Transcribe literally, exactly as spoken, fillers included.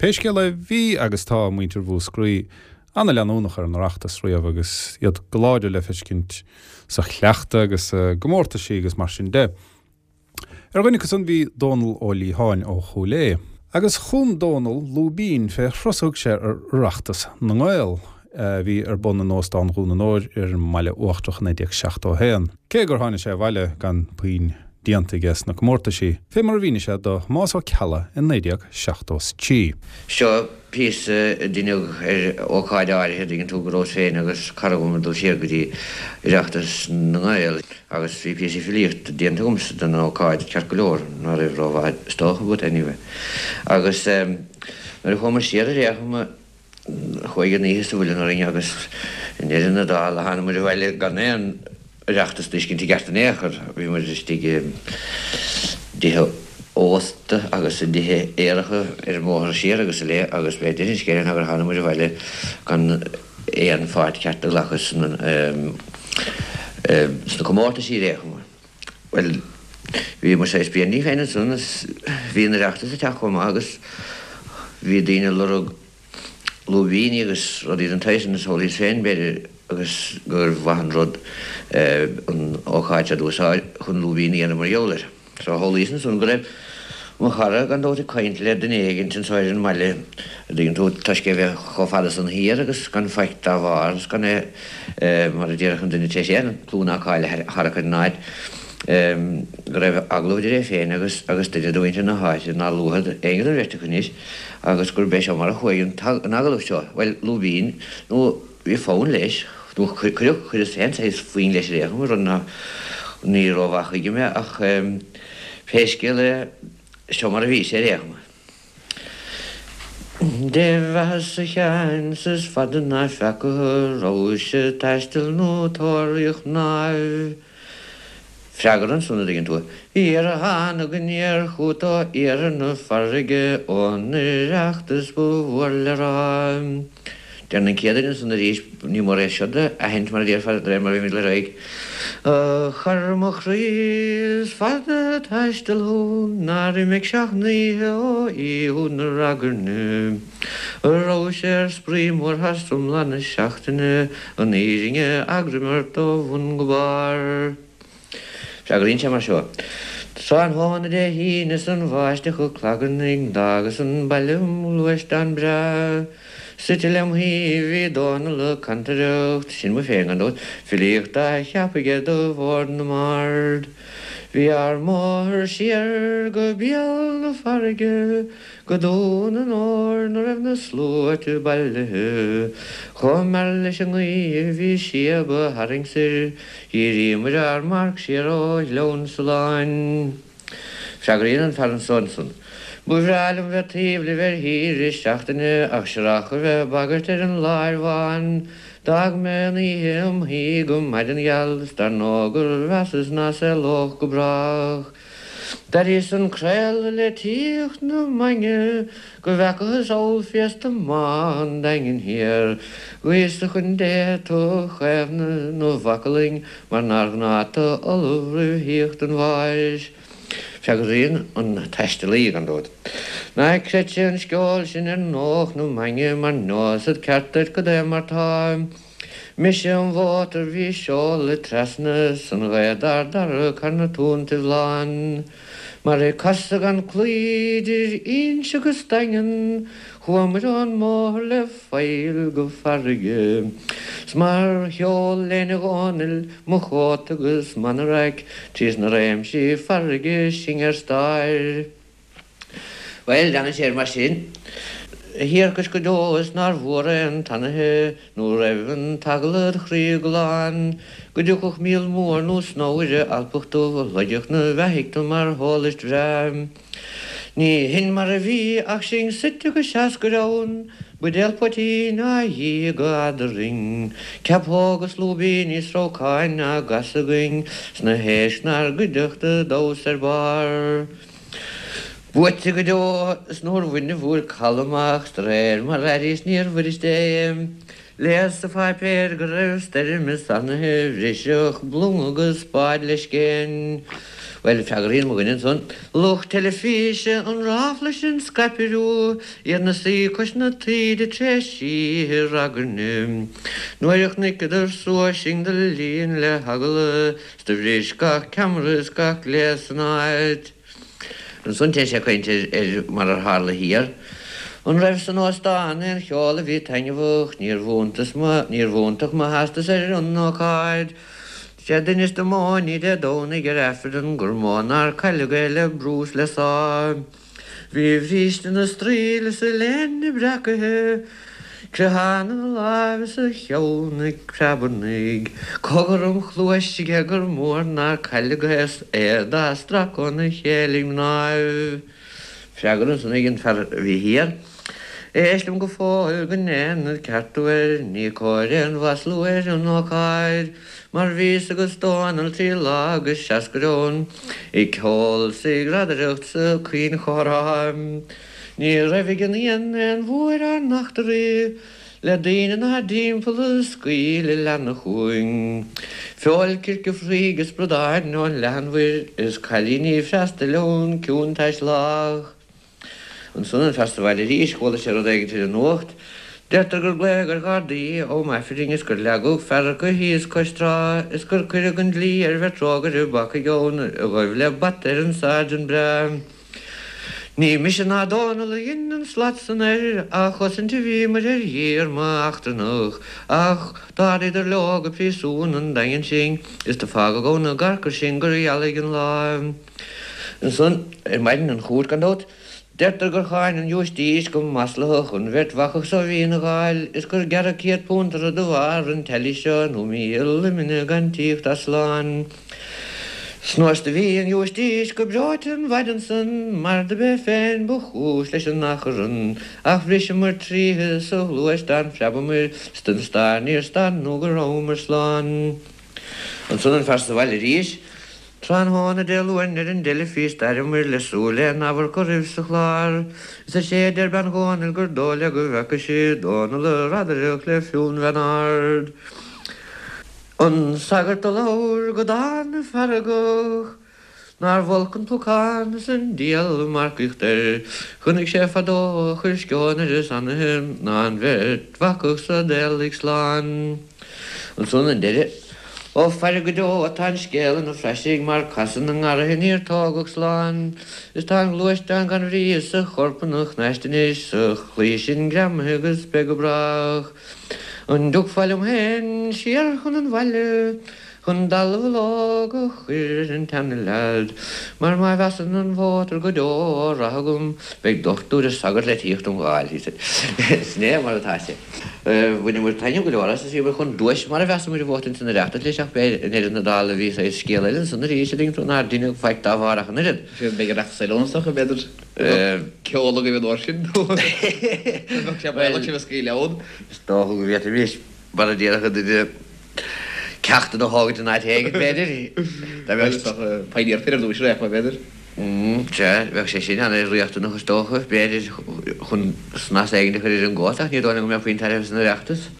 Péisce le bhí agus tá muintir bhú scrí anna leanúnach ar an reachtas riamh agus iad goláidir le feiscint sa chleachta agus gomórta sí agus mar sin de. Ar gine cosún bhí Donal ó Líháin ó Chulé. Agus chum Donal lúbín fé chrosúg sé ar reachtas na ngáil. Bhí ar bun an nóstán rúna nóir ar maile uachtrach néideag seacht ó héan. Cé gur tháina sé bhaile gan puoin dianta ges na gomórta sí. Fé mar bhíine sé do más ó cealla in néideag seacht ó tí. Seo pís duineog ar ócáid áirithe dginn tú gorós féin agus caragum dul sé go dtí ireachtas na ngáil agus bhí pís i filíocht dianta gumsa den ócáid ceart go leor ná raibh rábhaid stócha bud anyway. Agus mar chumar siar a réachama chuige níos bhfuil na rinne agus in éidir na dáil a hána mar bhile gan éan reachtas cinn tí gceart an éachar bhí mar istí dithe ósta agus dithe éirecha ar móthar siar agus lé agus bé idir scéan agur hána mar bhile gan éan fáid ceart a lechas sna comórta sí réachama. Well, bhí mar séis bíon ní féine sun bhí na reachtas a teach chum agus bhí daoine lorug lúbíní agus rud iad an taisin is hólís féin beidir agus gur bhahan rud an ócháid a dúsáid chun lúbíní anna mar jólir. So hólísan sun go raibh mo chara gan dóta caint le den éigen tin sáid an maile dginn tú taisce bheith chofadas an hir agus gan feict a bhar gan é mar a ddéirech an duine tééis éan clúna cáile harachad náid go raibh aglóidir é féin agus agus duine dúinte na háid ná lúhad éigen an réiste chuníos agus gur béis mar a chuign an agalh seo. Well, lúbín nó bhí fáin leis nó chuireach chuir is féin éis faoin leis réach mar run ní róhacha ige me ach féisce le seo mar a bhí sé réachma. De bheas a chean sas fadan na fecha róise taistil nó tóiríoch ná freagar an sunna dginn tú. Ar a hána go níor chuútá ar na farige ón reachtas bhhuair le rá. Dean an céidir sunna ríis ní mar é seoda a hent mar dtíar fad ré mar bhí le raig. Charmach rís fada taistilú nári meid seachníthe ó íú na ragarnu. Rá sé ar sprí mór hastum lena seachtaine an íringe agrimart ó bhun go bar. Freagarín sé mar seo. Tá an hána dé híine san bhaiste chu clagannig dagus an bailum luist an bra. Sute lem hí bhí dána le cantareacht sin mu féin an dót filíocht a cheappaige do bhór na mard. Bhí ar mór siar go beal na farige go dún an ór na raibh na slúirte bailithe. Chum mar leis an ghaoibh bhí siab a haringsir i ríomar ar marc siar ó leon sa láin. Freagarín an fear an sonson. Búhráilm bheith tíomh le bheith hír is seachtaine ach seachar bheith bagart ar an láirháin. Dag me ní him hí go maid an gheall dar nógur bheasas ná sé loch go brach. Dar is an creil le tíocht na mange go bhechas ó fiesta má an daingin hir. Ghuiiste chun dé tú chefna nó bhacaling mar nargnáta olúhrú híocht an bháis. Freagarín an teistelí an dód. Na creite an sceáil sin ar nóch nó mange mar nósad ceartid go dé mar táim. Mis sé an bhátar bhí seo le trasna san réadar dar carna túnta bhláin. Mar é casta gan clúidir ionse go staingan chuamar an mór le fáil go farige. Smar heol léna gánil mo chót agus manaraig tís na réim sí farige sin ar stáir. Well, dana sé mar sin. Hiarcas go dós nar bhóra an tanathe nó raibh an tagalad chrí goláin. Go dúchach míl mór nó snóide alpachtú leideach na bheithicta mar hálist bhreim. Ní hin mar a bhí ach sin site go seaas go rán, budéal potí na dhí go adaring. Ceapthógus lúbíní srócáin a gasagaing sna héisnar go duchta dós ar bar. Búte go dó is nóir bhuine bhúr calamach réir mar réirís níor bhuiris déim. Leas a fáipéir go raibh steidir mis anathe bhríiseach blung agus spáid leis cén. Well fegarín mo gin son Loch telefíe an ráflesin skapirú ar na sí cos na tríide tresí ragarnim. Nuireach nicadidir suasing de líon le hagala sta bhréis gach cameras gach les an áid. An son te sé chuinte ar mar ar hála híar. An raibh san ástán ar cheála bhí tainehch níor bhúntas níor bhúntaach má hastas ar an nóáid. sé duine do máí de dóna gur efridan gur mánar caiige le brús le sá. Bhí bhríiste na stríle sa lenne brecathe, Crehanna láimh sa cheolna crebannig, Cogarm chluaistige gur mór nar caiige é dá stracóna chéling náh. Freagarn san gin fer bhí hir. Éislim go fáil go néanad ceartúir ní cóir an bhaslúir an nóáid, mar bhís agus dóanal trí lágus seascarón, I ceol sa gradaireacht sa cuioin chóráim. Ní raibh gan íon an bhuair an nachtarí, le daine na dímpel scuil le lena chuing. Feáil circe frígus brodáid nó leanmhuir is cailíní freasta leún ciúntais lách. An son an festival í scóla sé aige til an nócht, Deirtar gur léir gardaí ó meifring is gur leú fer go híos coistrá is gur chuir an lí ar bheitrágar ar bacha gón a bhah le bat ar an sáin bre. Ní mis an nádána le in an slat san air a chosan tú bhí mar ar dhéar má achtarnach, ach dá idir lega prísún an dain sin is de fága gcóna garcar sin gur ealaigh an lá. An son ar maidin an chúr gan dót, Deirtar gur cháin an dúistíos go maslach an bhirt bhachach sa bhína gáil is gur gar a céad púntar a do bhar an teise nó míl limine gan tíocht a sláán. Snáiste bhí an dúistíos go breáit an bhaidan san mar de be féin bu chúis leis an nachran, ach bhrí sem mar tríthe sa luas dan freabamir stan stan níor stan nó go rámar sláán. An son an festival i ríis, Tran hána déúin ar an déile fís darimir le súla an ábhar go rih sa chláir, Is a sé ar ban gáinil gur dóla go bhecha sé dóna le radareach le fiún bhenard. An sagart do láir go dána faragach, Nar bholcan túcán san díal marcuchtar, Chnig sé fadó chur sceánar is anahim ná an bhirt bhacach sa déalaigh sláán. An son an déile, ó fear go dó atá scéalan ó freisigh mar casan an airthe níor tágach sláán, Is tá luisteán gan bhrí sa chorpanach neistenis sa chlí sin gramthe agus be go brach. An dúgfáilm hen siar chun an bhaile, chun dalmh lá go chuir an tamna lead, mar mai bhesan an bhátar go dó rathagamm beag dochtú a sagart le tíocht an gháil, hí sné mar atá sé. Bhuiine mar taine go leras sí chun dúis mar a bheasa mar bhtain san reachta leiseach be idir na dála ví é scéalainn sanna rí sé dingú ná duine feic dáhharach an irid. Sé be reach Ceylonach a beidir ceola go bh orsin sé scé león. Tá go bhé vís bar a déalacha de ceachta do hágad an áid héigad beidir. Tá bheith Paíar féidir dú réach má beidir. sé bheith sé sin anna riachta nach tócha beidir chun snas éige chuir an gáach ní dóna go mé faoin taibh san reachtas.